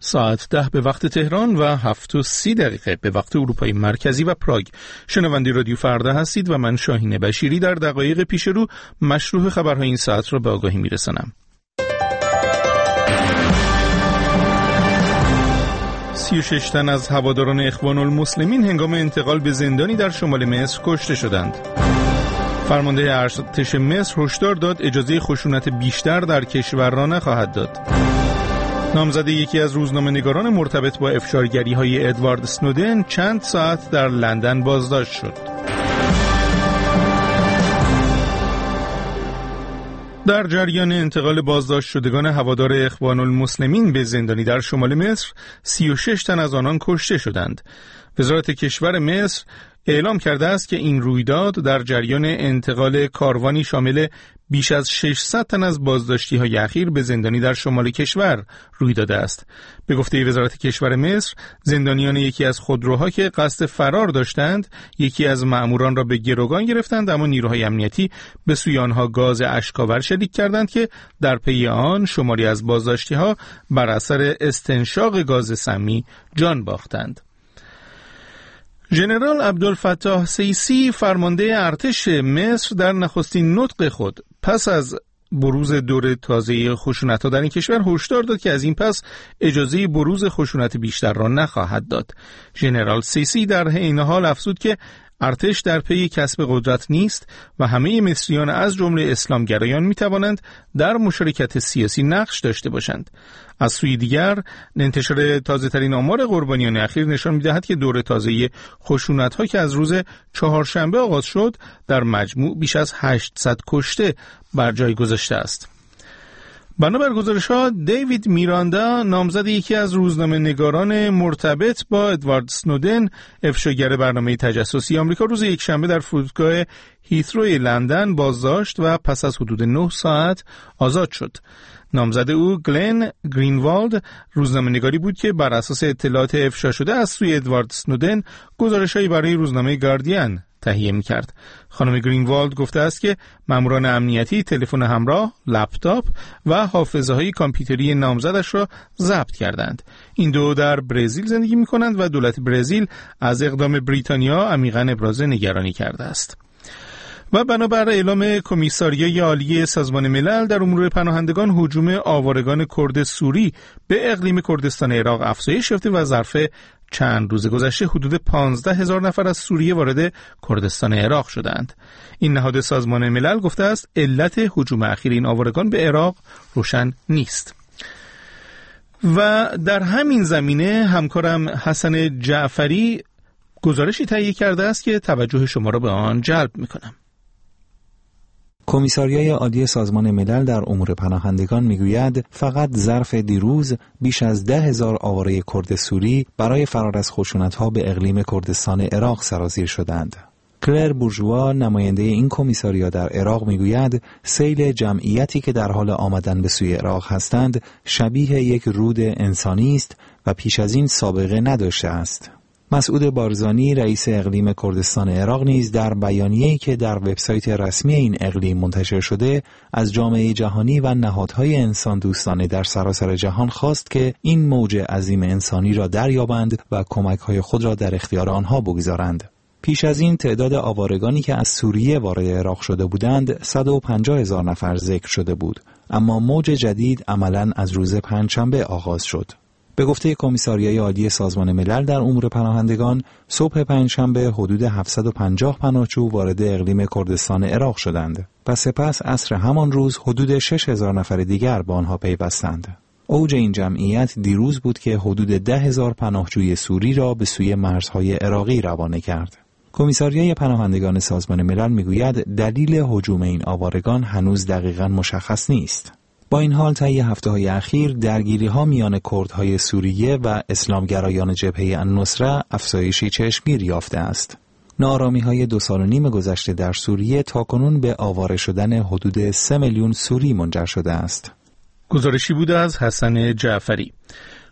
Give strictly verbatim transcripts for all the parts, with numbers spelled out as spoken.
ساعت ده به وقت تهران و هفت و سی دقیقه به وقت اروپای مرکزی و پراگ. شنونده رادیو فردا هستید و من شاهین بشیری در دقایق پیش رو مشروع خبرهای این ساعت را به آگاهی میرسانم. سی و شش تن از هواداران اخوان المسلمین هنگام انتقال به زندانی در شمال مصر کشته شدند. فرمانده ارتش مصر هشدار داد اجازه خشونت بیشتر در کشور را نخواهد داد. نامزد یکی از روزنامه‌نگاران مرتبط با افشارگری‌های ادوارد اسنودن چند ساعت در لندن بازداشت شد. در جریان انتقال بازداشت شدگان هوادار اخوان المسلمین به زندانی در شمال مصر، سی و شش تن از آنان کشته شدند. وزارت کشور مصر اعلام کرده است که این رویداد در جریان انتقال کاروانی شامل بیش از ششصد تن از بازداشتی‌های اخیر به زندانی در شمال کشور روی داده است. به گفته وزارت کشور مصر، زندانیان یکی از خودروها که قصد فرار داشتند، یکی از مأموران را به گروگان گرفتند، اما نیروهای امنیتی به سوی آنها گاز اشک‌آور شلیک کردند که در پی آن شماری از بازداشتی‌ها بر اثر استنشاق گاز سمی جان باختند. ژنرال عبدالفتاح سیسی فرمانده ارتش مصر در نخستین نطق خود پس از بروز دور تازه خشونت‌ها در این کشور هشدار داد که از این پس اجازه بروز خشونت بیشتر را نخواهد داد. ژنرال سیسی در عین حال افزود که ارتش در پی کسب قدرت نیست و همه مصریان از جمله اسلامگرایان می‌توانند در مشارکت سیاسی نقش داشته باشند. از سوی دیگر، انتشار تازه‌ترین آمار قربانیان اخیر نشان می‌دهد که دور تازه خشونت‌ها که از روز چهارشنبه آغاز شد، در مجموع بیش از هشتصد کشته بر جای گذاشته است. بنابر گزارش‌ها، دیوید میراندا، نامزد یکی از روزنامه‌نگاران مرتبط با ادوارد اسنودن، افشاگر برنامه تجسسی آمریکا، روز یکشنبه در فرودگاه هیتروی لندن بازداشت و پس از حدود نه ساعت آزاد شد. نامزد او گلن گرینوالد روزنامه‌نگاری بود که بر اساس اطلاعات افشا شده از سوی ادوارد اسنودن گزارش‌هایی برای روزنامه گاردین تهیه می‌کرد. خانم گرینوالد گفته است که ماموران امنیتی تلفن همراه، لپتاپ و حافظه‌های کامپیوتری نامزدش را ضبط کردند. این دو در برزیل زندگی می‌کنند و دولت برزیل از اقدام بریتانیا عمیقاً ابراز نگرانی کرده است. و بنابر اعلام کمیساریای عالی سازمان ملل در امور پناهندگان، هجوم آوارگان کرد سوری به اقلیم کردستان عراق افزایش یافته و ظرف چند روز گذشته حدود پانزده هزار نفر از سوریه وارد کردستان عراق شدند. این نهاد سازمان ملل گفته است علت هجوم اخیر این آوارگان به عراق روشن نیست. و در همین زمینه همکارم حسن جعفری گزارشی تهیه کرده است که توجه شما را به آن جلب می‌کنم. کمیساریای عالی سازمان ملل در امور پناهندگان میگوید فقط ظرف دیروز بیش از ده هزار آواره کرد سوری برای فرار از خشونت‌ها به اقلیم کردستان عراق سرازیر شدند. کلر بورژوا، نماینده این کمیساریا در عراق، میگوید سیل جمعیتی که در حال آمدن به سوی عراق هستند شبیه یک رود انسانی است و پیش از این سابقه نداشته است. مسعود بارزانی، رئیس اقلیم کردستان عراق، نیز در بیانیه‌ای که در وبسایت رسمی این اقلیم منتشر شده از جامعه جهانی و نهادهای انسان دوستانه در سراسر جهان خواست که این موج عظیم انسانی را دریابند و کمک‌های خود را در اختیار آنها بگذارند. پیش از این تعداد آوارگانی که از سوریه وارد عراق شده بودند صد و پنجاه هزار نفر ذکر شده بود، اما موج جدید عملاً از روز پنجشنبه آغاز شد. به گفته کمیساریای عالی سازمان ملل در امور پناهندگان، صبح پنجشنبه حدود هفتصد و پنجاه پناهجو وارد اقلیم کردستان عراق شدند و سپس عصر همان روز حدود شش هزار نفر دیگر به آنها پیوستند. اوج این جمعیت دیروز بود که حدود ده هزار پناهجوی سوری را به سوی مرزهای عراقی روانه کرد. کمیساریای پناهندگان سازمان ملل میگوید دلیل هجوم این آوارگان هنوز دقیقاً مشخص نیست. با این حال طی هفته‌های اخیر درگیری‌ها میان کردهای سوریه و اسلامگرایان جبهه النصره افزایشی چشمگیر یافته است. ناآرامی‌های دو سال و نیم گذشته در سوریه تاکنون به آواره شدن حدود سه میلیون سوری منجر شده است. گزارشی بوده از حسن جعفری.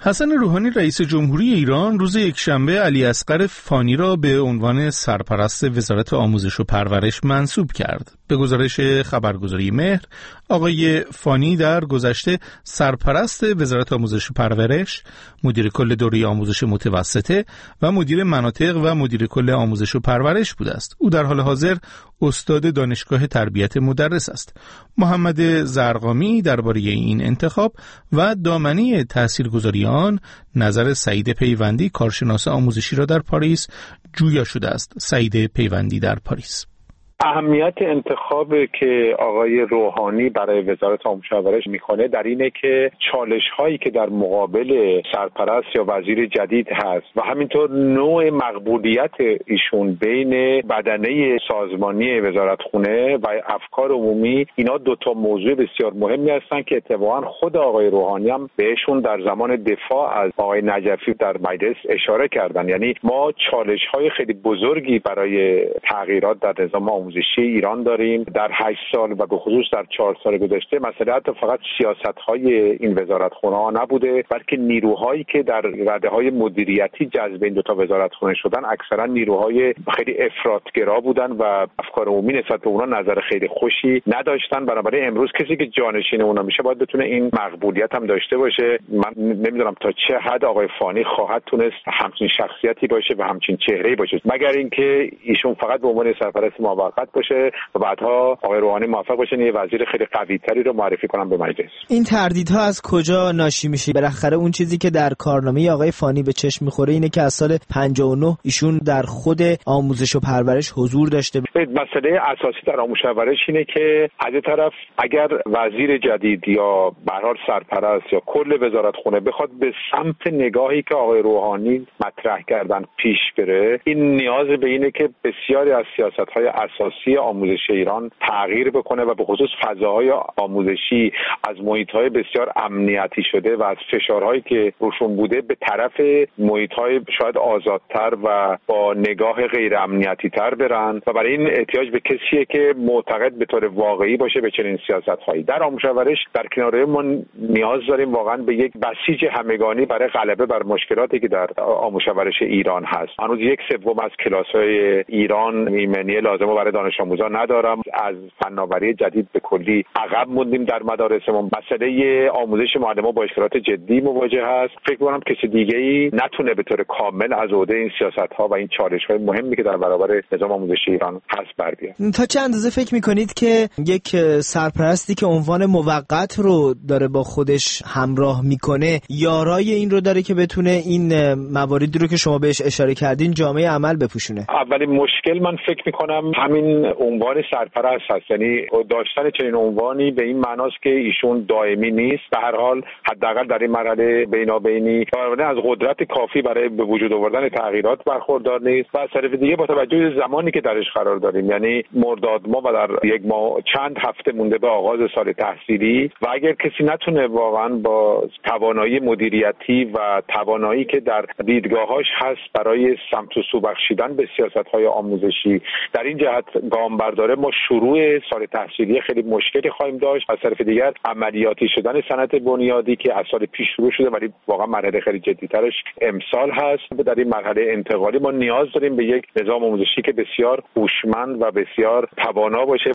حسن روحانی رئیس جمهوری ایران روز یکشنبه علی اصغر فانی را به عنوان سرپرست وزارت آموزش و پرورش منصوب کرد. به گزارش خبرگزاری مهر، آقای فانی در گذشته سرپرست وزارت آموزش و پرورش، مدیر کل دوره آموزش متوسطه و مدیر مناطق و مدیر کل آموزش و پرورش بوده است. او در حال حاضر استاد دانشگاه تربیت مدرس است. محمد زرقامی درباره این انتخاب و دامنه تاثیرگذاری آن نظر سعید پیوندی کارشناس آموزشی را در پاریس جویا شده است. سعید پیوندی در پاریس: اهمیت انتخاب که آقای روحانی برای وزارت آموزش و پرورش میکنه در اینه که چالش هایی که در مقابل سرپرست یا وزیر جدید هست و همینطور نوع مقبولیت ایشون بین بدنه سازمانی وزارتخونه و افکار عمومی، اینا دوتا موضوع بسیار مهمی هستن که اتفاقا خود آقای روحانی هم بهشون در زمان دفاع از آقای نجفی در مجلس اشاره کردن. یعنی ما چالش های خیلی بزرگی برای تغییرات در نظام آموزشی ایران داریم. در هشت سال و به خصوص در چهار سال گذشته مسئله حتی فقط سیاست‌های این وزارتخونه‌ها نبوده، بلکه نیروهایی که در رده‌های مدیریتی جذب این دو تا وزارتخونه شدن اکثرا نیروهای خیلی افراطگرا بودن و افکار عمومی نسبت به اونها نظر خیلی خوشی نداشتن. بنابراین امروز کسی که جانشین اونها میشه باید بتونه این مقبولیت هم داشته باشه. من نمیدونم تا چه حد آقای فانی خواهد تونست همچین شخصیتی باشه و همچین چهره‌ای باشه، مگر اینکه ایشون فقط به عنوان سرپرست موقت باشه و بعدها آقای روحانی موفق باشه یه وزیر خیلی قوی تری رو معرفی کنم به مجلس. این تردیدها از کجا ناشی میشه؟ بالاخره اون چیزی که در کارنامه آقای فانی به چشم میخوره اینه که از سال پنجاه و نه ایشون در خود آموزش و پرورش حضور داشته. مسئله اساسی در آموزش و پرورش اینه که از طرف اگر وزیر جدید یا به هر حال سرپرست یا کل وزارتخونه بخواد به سمت نگاهی که آقای روحانی مطرح کردن پیش بره، این نیاز به اینه که بسیاری از سیاست‌های اساسی آموزش ایران تغییر بکنه و به خصوص فضاهای آموزشی از محیط‌های بسیار امنیتی شده و از فشارهایی که روشون بوده به طرف محیط‌های شاید آزادتر و با نگاه غیر امنیتی تر برن و برای این احتیاج به کسیه که معتقد به طور واقعی باشه به چنین سیاست‌هایی. در آموزش و پرورش در کنار ما نیاز داریم واقعا به یک بسیج همگانی برای غلبه بر مشکلاتی که در آموزش و پرورش ایران هست. هنوز یک سوم از کلاس‌های ایران ایمنی لازمه برای دانش آموزان ندارم. از فناوری جدید به کلی عقب موندیم در مدارسمون. مسئله آموزش معلم‌ها با اشکالات جدی مواجه هست. فکر می‌کنم کسی دیگه‌ای نتونه به طور کامل از عهده این سیاست‌ها و این چالش‌های مهمی که در برابر نظام آموزشی ایران هست بر بیاد. تا چه اندازه فکر می‌کنید که یک سرپرستی که عنوان موقت رو داره با خودش همراه می‌کنه یارای این رو داره که بتونه این مواردی رو که شما بهش اشاره کردین جامعه عمل بپوشونه؟ اولین مشکل من فکر می‌کنم همین عنوان سرپرست هست. یعنی داشتن چنین عنوانی به این معناست که ایشون دائمی نیست. به هر حال حداقل در این مرحله بینابینی از قدرت کافی برای به وجود آوردن تغییرات برخوردار نیست و از طرف دیگه با توجه به زمانی که درش قرار داریم، یعنی مرداد ماه و در یک ماه چند هفته مونده به آغاز سال تحصیلی و اگر کسی نتونه واقعا با توانایی مدیریتی و توانایی که در دیدگاهاش هست برای سمت و سو بخشیدن به سیاست‌های آموزشی در این جهت گام برداره، ما شروع سال تحصیلی خیلی مشکلی خواهیم داشت. از طرف دیگر عملیاتی شدن صنعت بنیادی که از سال پیش شروع شده ولی واقعا مرحله خیلی جدی‌ترش امسال هست. در این مرحله انتقالی ما نیاز داریم به یک نظام آموزشی که بسیار هوشمند و بسیار توانا باشه.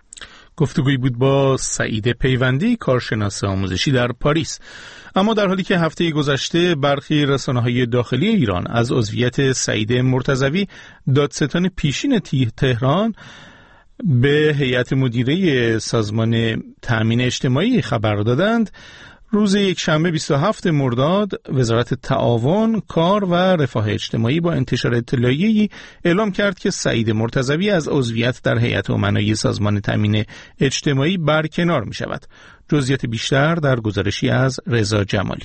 گفتگویی بود با سعید پیوندی کارشناس آموزشی در پاریس. اما در حالی که هفته گذشته برخی رسانه‌های داخلی ایران از عضویت سعید مرتضوی دادستان پیشین تهران به هیئت مدیره سازمان تأمین اجتماعی خبر دادند، روز یکشنبه بیست و هفتم مرداد وزارت تعاون، کار و رفاه اجتماعی با انتشار اطلاعیه‌ای اعلام کرد که سعید مرتضوی از عضویت در هیئت امنای سازمان تأمین اجتماعی برکنار می شود. جزئیات بیشتر در گزارشی از رضا جمالی.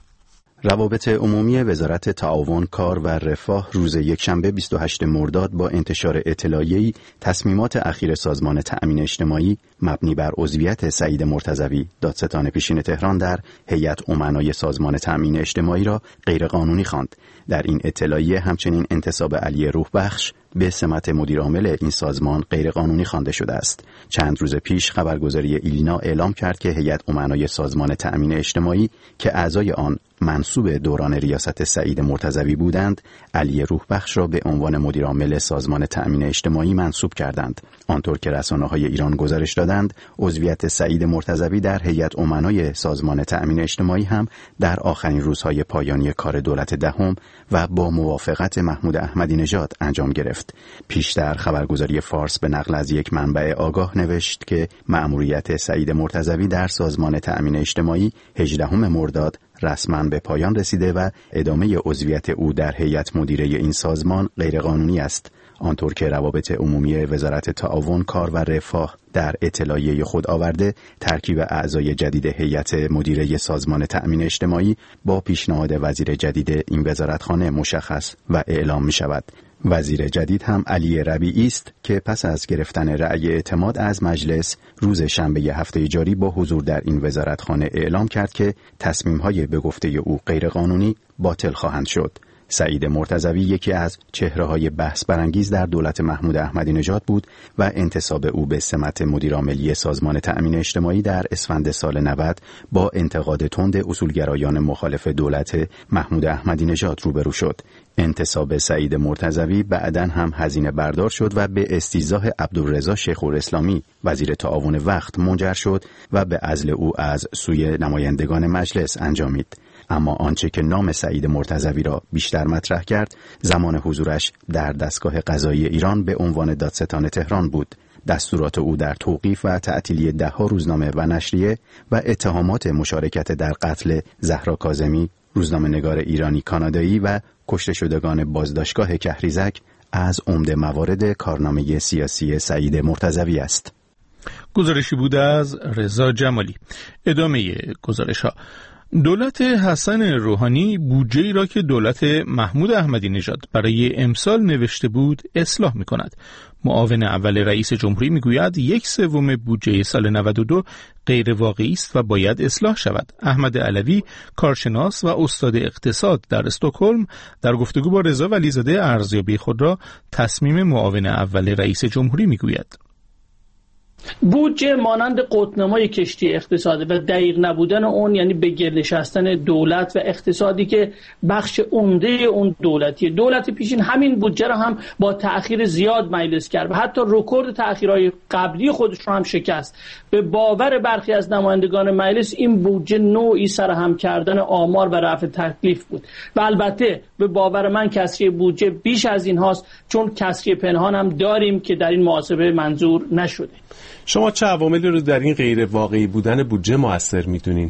روابط عمومی وزارت تعاون، کار و رفاه روز یکشنبه بیست و هشتم مرداد با انتشار اطلاعیه‌ای تصمیمات اخیر سازمان تأمین اجتماعی مبنی بر عضویت سعید مرتضوی دادستان پیشین تهران در هیئت امنای سازمان تأمین اجتماعی را غیرقانونی خواند. در این اطلاعیه همچنین انتصاب علی روحبخش به سمت مدیر عامل این سازمان غیرقانونی خوانده شده است. چند روز پیش خبرگزاری ایلینا اعلام کرد که هیئت امنای سازمان تأمین اجتماعی که اعضای آن منسوب دوران ریاست سعید مرتضوی بودند، علی روحبخش را به عنوان مدیر عامل سازمان تأمین اجتماعی منصوب کردند. آنطور که رسانه‌های ایران گزارش دادند، عضویت سعید مرتضوی در هیئت امنای سازمان تأمین اجتماعی هم در آخرین روزهای پایانی کار دولت دهم و با موافقت محمود احمدی نژاد انجام گرفت. پیشتر خبرگزاری فارس به نقل از یک منبع آگاه نوشت که مأموریت سعید مرتضوی در سازمان تأمین اجتماعی هجدهم مرداد رسما به پایان رسیده و ادامه عضویت او در هیئت مدیره این سازمان غیرقانونی است. آنطور که روابط عمومی وزارت تعاون، کار و رفاه در اطلاعیه خود آورده، ترکیب اعضای جدید هیئت مدیره سازمان تأمین اجتماعی با پیشنهاد وزیر جدید این وزارتخانه مشخص و اعلام می شود. وزیر جدید هم علی ربیعی است که پس از گرفتن رأی اعتماد از مجلس روز شنبه هفته جاری با حضور در این وزارتخانه اعلام کرد که تصمیم‌های به گفته او غیرقانونی باطل خواهند شد. سعید مرتضوی یکی از چهره‌های بحث برانگیز در دولت محمود احمدی نژاد بود و انتصاب او به سمت مدیرعاملی سازمان تأمین اجتماعی در اسفند سال نود با انتقاد تند اصولگرایان مخالف دولت محمود احمدی نژاد روبرو شد. انتصاب سعید مرتضوی بعداً هم هزینه بردار شد و به استیضاح عبدالرضا شیخ‌الاسلامی وزیر تعاون وقت منجر شد و به عزل او از سوی نمایندگان مجلس انجامید. اما آنچه که نام سعید مرتضوی را بیشتر مطرح کرد، زمان حضورش در دستگاه قضایی ایران به عنوان دادستان تهران بود. دستورات او در توقیف و تعطیلی ده‌ها روزنامه و نشریه و اتهامات مشارکت در قتل زهرا کاظمی، روزنامه‌نگار ایرانی کانادایی و کشته شدگان بازداشتگاه کهریزک از عمده موارد کارنامه سیاسی سعید مرتضوی است. گزارشی بود از رضا جمالی. ادامه گزارش ها. دولت حسن روحانی بودجه‌ای را که دولت محمود احمدی نژاد برای امسال نوشته بود اصلاح می‌کند. معاون اول رئیس جمهوری میگوید یک سوم بودجه سال نود و دو غیر واقعی است و باید اصلاح شود. احمد علوی، کارشناس و استاد اقتصاد در استکهلم، در گفتگو با رضا ولیزاده ارزیابی خود را تصمیم معاون اول رئیس جمهوری میگوید. بودجه مانند قطب‌نمای کشتی اقتصادی و دقیق نبودن اون، یعنی به گل نشستن دولت و اقتصادی که بخش عمده اون دولتیه. دولت پیشین همین بودجه را هم با تأخیر زیاد مجلس کرد و حتی رکورد تأخیرهای قبلی خودش رو هم شکست. به باور برخی از نمایندگان مجلس این بودجه نوعی سرهم کردن آمار و رفع تکلیف بود و البته به باور من کسری بودجه بیش از این هاست، چون کسری پنهان هم داریم که در این محاسبه منظور نشده. شما چه عواملی رو در این غیر واقعی بودن بودجه مؤثر می‌دونین؟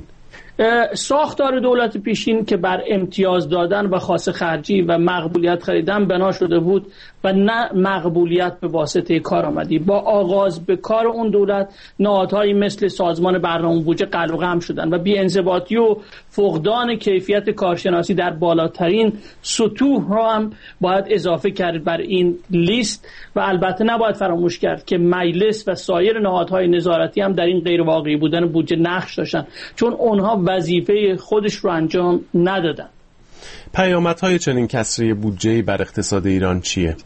ساختار دولت پیشین که بر امتیاز دادن و خاص خرجی و مقبولیت خریدن بنا شده بود و نه مقبولیت به واسطه کارآمدی. با آغاز به کار اون دولت نهادهایی مثل سازمان برنامه بودجه قلق و قم شدن و بی‌انضباطی و فقدان کیفیت کارشناسی در بالاترین سطوح را هم باید اضافه کرد بر این لیست و البته نباید فراموش کرد که مجلس و سایر نهادهای نظارتی هم در این غیر واقعی بودن بودجه نقش داشتن، چون اونها وظیفه خودش رو انجام ندادن. پیامدهای چنین کسری بودجه‌ای بر اقتصاد ایران چیه؟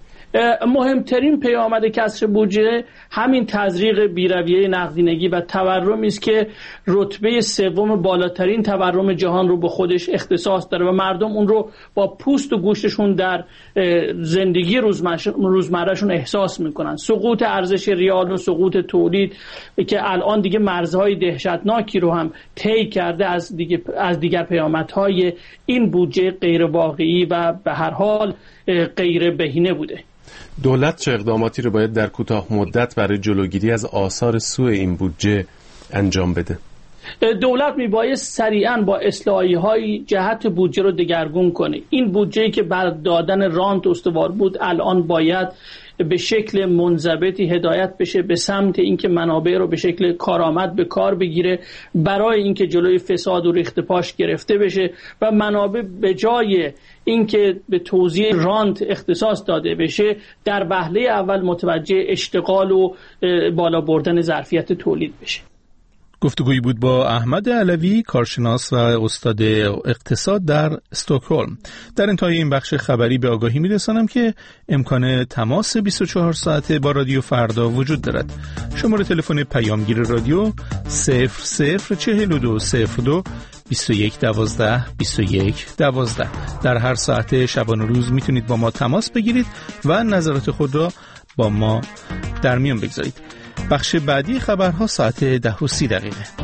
مهمترین پیامد کسر بودجه همین تزریق بی‌رویه نقدینگی و تورمی است که رتبه سوم بالاترین تورم جهان رو به خودش اختصاص داره و مردم اون رو با پوست و گوشتشون در زندگی روزمرهشون احساس میکنن. سقوط ارزش ریال و سقوط تولید که الان دیگه مرزهای دهشتناکی رو هم طی کرده از دیگه از دیگر پیامدهای این بودجه غیر واقعی و به هر حال غیر بهینه بوده. دولت چه اقداماتی رو باید در کوتاه مدت برای جلوگیری از آثار سوء این بودجه انجام بده؟ دولت میبایست سریعاً با اصلاحی‌های جهت بودجه رو دگرگون کنه. این بودجه‌ای که بر دادن رانت استوار بود الان باید به شکل منضبطی هدایت بشه به سمت اینکه منابع رو به شکل کارآمد به کار بگیره، برای اینکه جلوی فساد و ریخت پاش گرفته بشه و منابع به جای اینکه به توزیع رانت اختصاص داده بشه در وهله اول متوجه اشتغال و بالا بردن ظرفیت تولید بشه. گفتگویی بود با احمد علوی، کارشناس و استاد اقتصاد در استکهلم. در انتهای این بخش خبری به آگاهی میرسانم که امکان تماس بیست و چهار ساعته با رادیو فردا وجود دارد. شماره تلفن پیامگیر رادیو صفر صفر چهل و دو صفر دو بیست و یک دوازده بیست و یک دوازده. در هر ساعت شبانه روز میتونید با ما تماس بگیرید و نظرات خود را با ما در میان بگذارید. بخش بعدی خبرها ساعت ده و سی دقیقه.